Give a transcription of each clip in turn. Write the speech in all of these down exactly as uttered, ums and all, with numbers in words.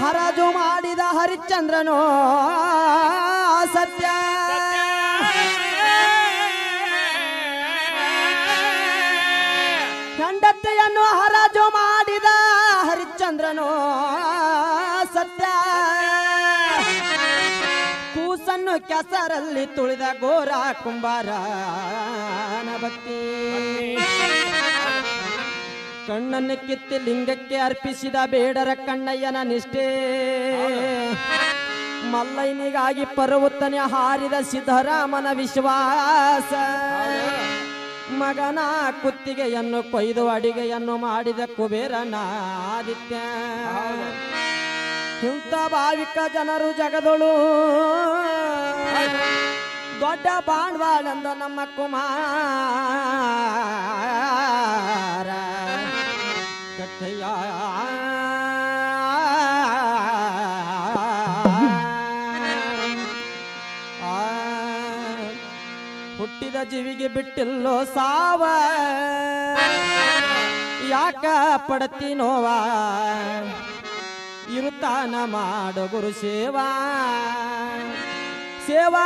ಹರಾಜು ಮಾಡಿದ ಹರಿಶ್ಚಂದ್ರನೋ ಸತ್ಯ ಹೆಂಡತಿಯನ್ನು ಹರಾಜು ಮಾಡಿದ ಹರಿಶ್ಚಂದ್ರನೋ ಸತ್ಯ ಕೂಸನ್ನು ಕೆಸರಲ್ಲಿ ತುಳಿದ ಗೋರ ಕುಂಬಾರನ ಭಕ್ತಿ ಕಣ್ಣನ್ನು ಕಿತ್ತಿ ಲಿಂಗಕ್ಕೆ ಅರ್ಪಿಸಿದ ಬೇಡರ ಕಣ್ಣಯ್ಯನ ನಿಷ್ಠೆ ಮಲ್ಲಯ್ಯನಿಗಾಗಿ ಪರ್ವತನೆ ಹಾರಿದ ಸಿದ್ದರಾಮನ ವಿಶ್ವಾಸ ಮಗನ ಕುತ್ತಿಗೆಯನ್ನು ಕೊಯ್ದು ಅಡಿಗೆಯನ್ನು ಮಾಡಿದ ಕುಬೇರನ ಆದಿತ್ಯ ಇಂಥ ಭಾವಿಕ ಜನರು ಜಗದೊಳು ದೊಡ್ಡ ಬಾಂಡ್ವಾಳೆಂದ ನಮ್ಮ ಕುಮಾರ ಕಟ್ಟಯ್ಯ ಹುಟ್ಟಿದ ಜೀವಿಗೆ ಬಿಟ್ಟಿಲ್ಲೋ ಸಾವ ಯಾಕ ಪಡತಿ ನೋವ ಇರುತ್ತಾನ ಮಾಡು ಗುರು ಸೇವಾ ಸೇವಾ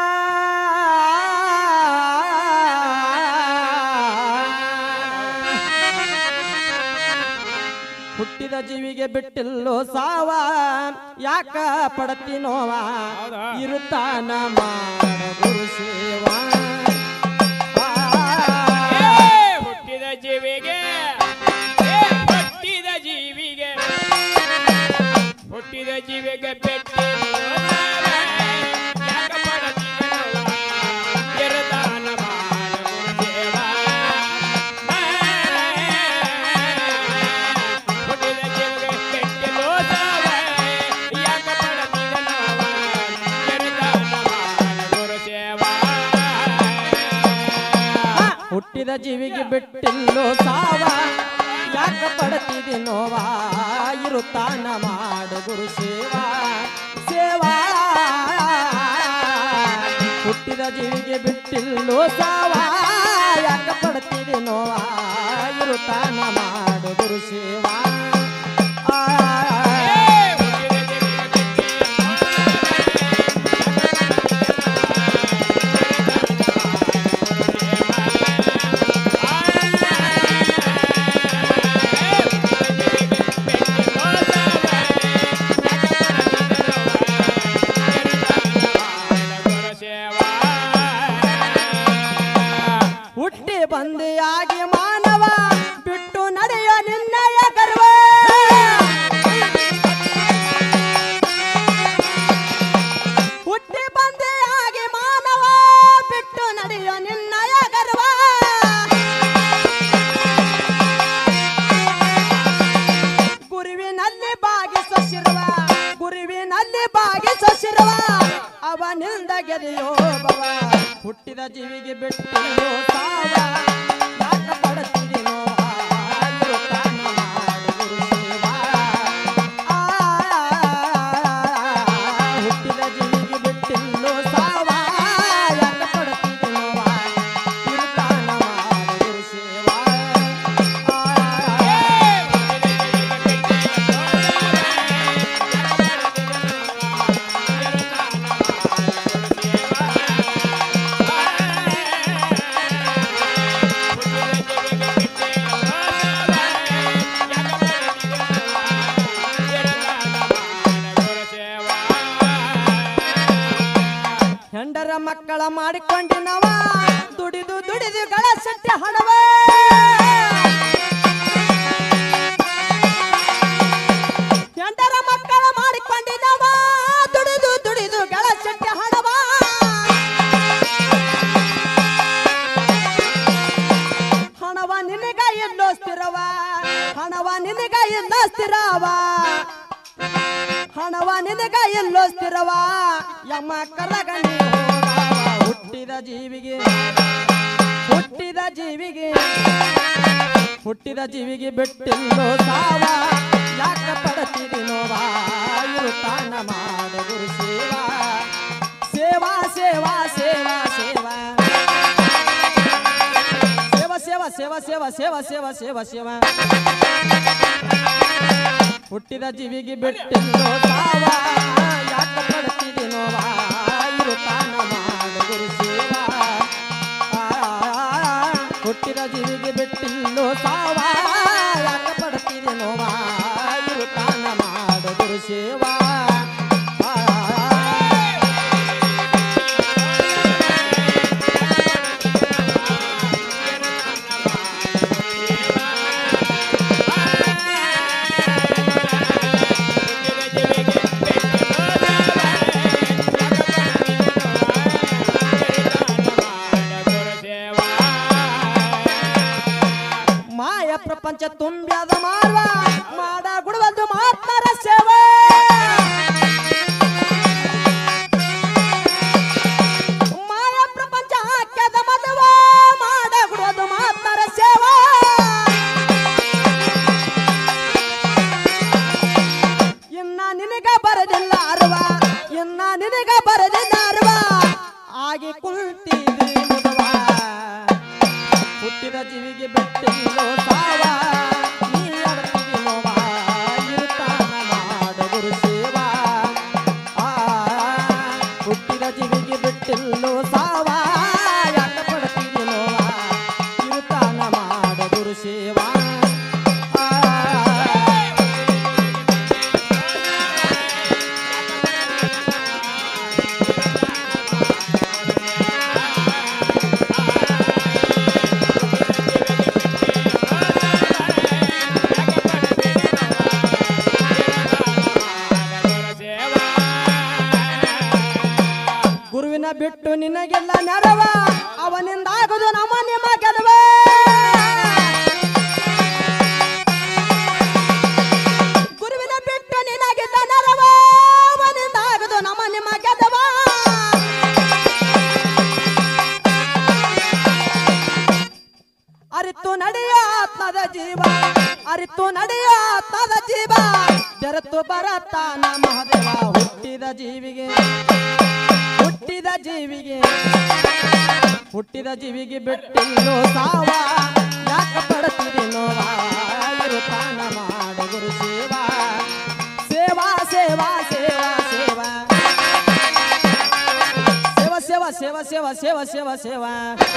ಹುಟ್ಟಿದ ಜೀವಿಗೆ ಬಿಟ್ಟಿಲ್ಲೋ ಸಾವ ಯಾಕ ಪಡತಿ ನೋವ ಇರುತ್ತಾನ ಮಾಡು ಗುರು ಸೇವಾ ಹುಟ್ಟಿದ ಜೀವಿಗೆ ಹುಟ್ಟಿದ ಜೀವಿಗೆ ಹುಟ್ಟಿದ ಜೀವಿಗೆ ಬೆಟ್ಟಿ ಹುಟ್ಟಿದ ಜೀವಿಗೆ ಬಿಟ್ಟಿಲ್ಲೋ ಸಾವ ಯಾಕ ಪಡತಿದೆ ನೋವಾ ಇರುತ್ತಾನ ಮಾಡು ಗುರು ಸೇವಾ ಸೇವಾ ಹುಟ್ಟಿದ ಜೀವಿಗೆ ಬಿಟ್ಟಿಲ್ಲೋ ಸಾವ ಯಾಕ ಪಡತಿದೆ ನೋವಾ ಇರುತ್ತಾನ ಮಾಡು ಗುರು ಸೇವಾ ಹುಟ್ಟಿ ಬಂದಿಯಾಗಿ ಮಾನವ ಬಿಟ್ಟು ನಡೆಯ ನಿನ್ನಯ ಗರ್ವ ಹುಟ್ಟಿ ಬಂದಿಯಾಗಿ ಮಾನವ ಬಿಟ್ಟು ನಡೆಯ ನಿನ್ನಯ ಗರ್ವ ಗುರುವಿನಲ್ಲಿ ಭಾಗಿಸಿರುವ ಗುರುವಿನಲ್ಲಿ ಭಾಗಿಸಿರುವ ಅವನಿಂದ ಗೆದೆಯೋ ಭವ ಹುಟ್ಟಿದ ಜೀವಿಗೆ ಬಿಟ್ಟಿರೋ ಸಾವ ಯಾಕ ಪಡತಿದೆ ನೋವಾ ಇರುತ್ತಾನ ಮಾಡು ಗುರು ಸೇವಾ ಹುಟ್ಟಿದ ಜೀವಿಗೆ ಬಿಟ್ಟಿಲ್ಲೋ ಸಾವ ಯಾಕ ಪಡತಿದೆ ನೋವಾ ಇರುತ್ತಾನ ಮಾಡು ಗುರು ಸೇವಾ ಹೆಂಡರ ಮಕ್ಕಳ ಮಾಡಿಕೊಂಡಿನವ ದುಡಿದು ದುಡಿದು ಗಳಸಟ್ಟಿ ಹಣವ ಹೆಂಡರ ಮಕ್ಕಳ ಮಾಡಿಕೊಂಡಿನವ ದುಡಿದು ದುಡಿದು ಗಳಸಟ್ಟಿ ಹಣವ ಹಣವ ನಿನಗ ಎಲ್ಲೋ ಸ್ಥಿರವ ಹಣವ ನಿನಗ ಎಲ್ಲೋ ಸ್ಥಿರವ ಹಣವ ನಿನಗ ಎಲ್ಲೋ ಸ್ಥಿರವ ಯಮ್ಮ ಕರಗಣಿ ಹುಟ್ಟಿದ ಜೀವಿಗೆ ಹುಟ್ಟಿದ ಜೀವಿಗೆ ಹುಟ್ಟಿದ ಜೀವಿಗೆ ಬಿಟ್ಟಿಲ್ಲೋ ಸಾವ ಯಾಕ ಪಡತಿದೆ ನೋವಾ ಇರುತ್ತಾನ ಮಾಡು ಗುರು ಸೇವಾ ಸೇವಾ ಸೇವಾ ಸೇವಾ ಸೇವಾ ಸೇವಾ ಸೇವಾ ಸೇವಾ ಸೇವಾ ಸೇವಾ ಸೇವಾ ಸೇವಾ ಸೇವಾ ಹುಟ್ಟಿದ ಜೀವಿಗೆ ಬಿಟ್ಟಿಲ್ಲೋ ಸಾವ ಯಾಕ ಪಡ್ತಿದೆ ನೋವ ಇರುತ್ತಾನ ಮಾಡ ಗುರು ಸೇವಾ ಹುಟ್ಟಿದ ಜೀವಿಗೆ ಬಿಟ್ಟಿಲ್ಲೋ ಸಾವ ಯಾಕ ಪಡ್ತಿದೆ ನೋವ ಇರುತ್ತಾನ ಮಾಡ ಗುರು ಸೇವಾ ಪ್ರಪಂಚ ತುಂಬ್ಯಾದ ಮಾರ್ವ ಮಾಡ ಗುಡವಲ್ದು ಮಾತಾರ ಸೇವೆ ಮಾಯ ಪ್ರಪಂಚ ಹಾಕ್ಯದ ಮದುವ ಮಾಡ ಗುಡವಲ್ದು ಮಾತಾರ ಸೇವೆ ಇನ್ನ ನಿನಗ ಬರದಿಲ್ಲ ಅರ್ವ ಇನ್ನ ನಿನಗ ಬರದಿಲ್ಲ ಅರ್ವ ಆಗಿ ಕುಳಿತಿದ್ರಿ ಮುದವ ಹುಟ್ಟಿದ ಜೀವಿಗೆ ಬಿಟ್ಟಿಲ್ಲೋ ಸಾವ ನೀ ಅಡತಿದಿ ನೋವ ಇರುತ್ತಾನ ಮಾಡ ಗುರು ಸೇವಾ ಆ ಹುಟ್ಟಿದ ಜೀವಿಗೆ ಬಿಟ್ಟಿಲ್ಲೋ ಸಾವ ಯಾಕ ಪಡ್ತಿದಿ ನೋವ ಇರುತ್ತಾನ ಮಾಡ ಗುರು ಸೇವಾ ಗುರುವಿನ ಬಿಟ್ಟು ನಿನಗೆಲ್ಲ ನೆರವ ಅವನಿಂದ ಆಗುದು ನಮ್ಮ ನಿಮ್ಮ ಗೆಲುವ ಗುರುವಿನ ಬಿಟ್ಟು ನಿನಗೆಲ್ಲ ನೆರವ ಅವನಿಂದ ಆಗುದು ನಮ್ಮ ನಿಮ್ಮ ಗೆಲುವ ಅರಿತು ನಡೆಯ ಆತ್ಮದ ಜೀವ ಅರಿತು ನಡೆಯ ಆತ್ಮದ ಜೀವ ಬೆರೆತು ಬರತಾನ ಮಹದೇವ ಹುಟ್ಟಿದ ಜೀವಿಗೆ ಹುಟ್ಟಿದ ಜೀವಿಗೆ ಹುಟ್ಟಿದ ಜೀವಿಗೆ ಬಿಟ್ಟಿಲ್ಲೋ ಸಾವ ಯಾಕ ಪಡ್ತಿದೆ ನೋವ ಇರುತ್ತಾನ ಮಾಡ ಗುರು ಸೇವಾ ಸೇವಾ ಸೇವಾ ಸೇವಾ ಸೇವಾ ಸೇವಾ ಸೇವಾ ಸೇವಾ ಸೇವಾ ಸೇವಾ ಸೇವಾ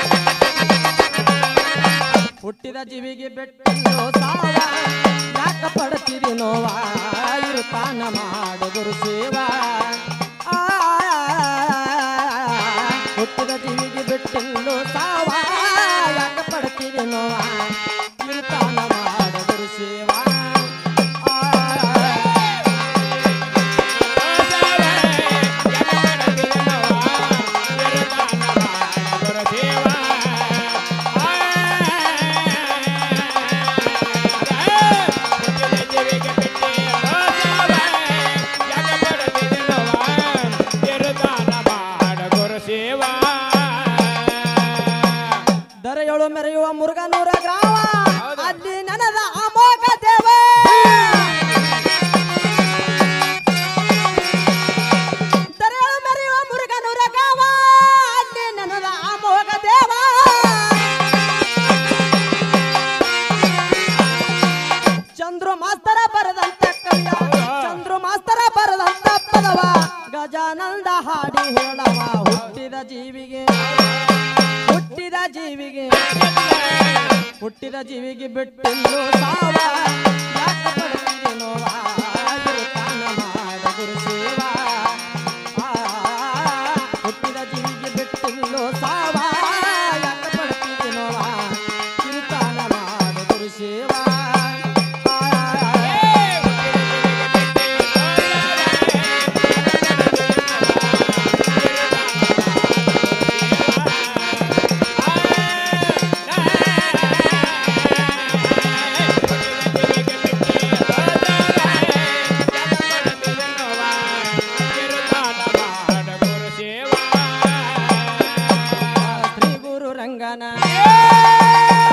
ಹುಟ್ಟಿದ ಜೀವಿಗೆ ಬಿಟ್ಟಿಲ್ಲೋ ಸಾವ ಯಾಕ ಪಡ್ತಿದೆ ನೋವ ಇರುತ್ತಾನ ಮಾಡ ಗುರು ಸೇವಾ ಹುಟ್ಟಿದ ಜೀವಿಗೆ ಬಿಟ್ಟಿಲ್ಲೋ ಸಾವ ಯಾಕ ಪಡ್ತಿದೆ ನೋವ ಇರುತ್ತಾನ ಮಾಡ ಗುರು ಸೇವಾ ದರೆಯೊಳು ಮೆರೆಯುವ ಮುರುಗನೂರ ಗ್ರಾಮ ಅಲ್ಲಿ ನನದ ಅಮೋಘ ದೇವ ದರೆಯೊಳು ಮೆರೆಯುವ ಮುರುಗನೂರ ಗ್ರಾಮ ಅಲ್ಲಿ ನನದ ಅಮೋಘ ದೇವ ಚಂದ್ರು ಮಾಸ್ತರ ಬರದಂತ ಕವಿಯ ಚಂದ್ರು ಮಾಸ್ತರ ಬರದಂತ ಪದವ ಗಜಾನಂದ ಹಾಡಿ ಹೇಳವ ಹುಟ್ಟಿದ ಜೀವಿಗೆ ಹುಟ್ಟಿದ ಜೀವಿಗೆ ಹುಟ್ಟಿದ ಜೀವಿಗೆ ಬಿಟ್ಟಿಲ್ಲೋ ಸಾವ ಯಾಕ ಪಡ್ತಿದೆ ನೋವ ಇರುತ್ತಾನ ಮಾಡ ಗುರು ಸೇವಾ ಹುಟ್ಟಿದ ಜೀವಿಗೆ ಬಿಟ್ಟಿಲ್ಲೋ ಸಾವ ಯಾಕ ಪಡ್ತಿದೆ ನೋವ ಇರುತ್ತಾನ ಮಾಡ ಗುರು ಸೇವಾ ರಂಗನ